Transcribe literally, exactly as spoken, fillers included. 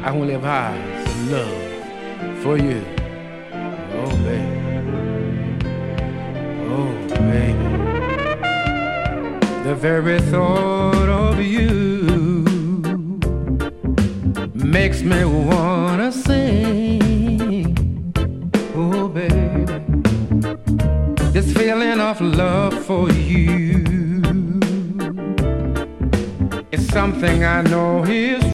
I won't live high some love for you. Oh, baby. Oh, baby. The very thought of you makes me wanna sing. Oh, baby. This feeling of love for you is something I know is